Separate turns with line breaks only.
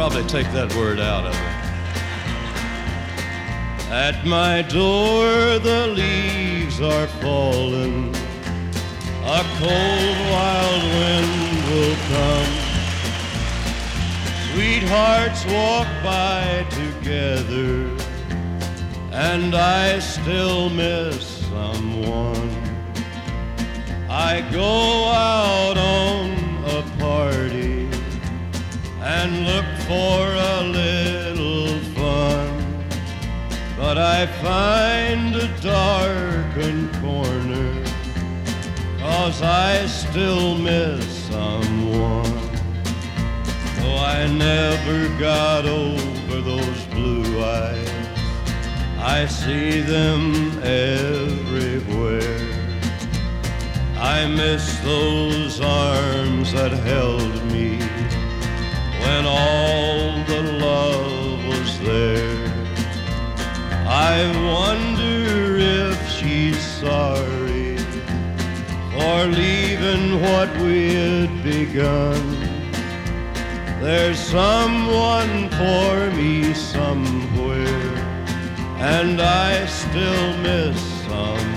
probably take that word out of it. At my door the leaves are falling, a cold wild wind will come. Sweethearts walk by together, and I still miss someone. I go out on a party and look for a little fun, but I find a darkened corner, 'cause I still miss someone. Though I never got over those blue eyes, I see them everywhere. I miss those arms that held me when all the love was there. I wonder if she's sorry for leaving what we had begun. There's someone for me somewhere, and I still miss someone.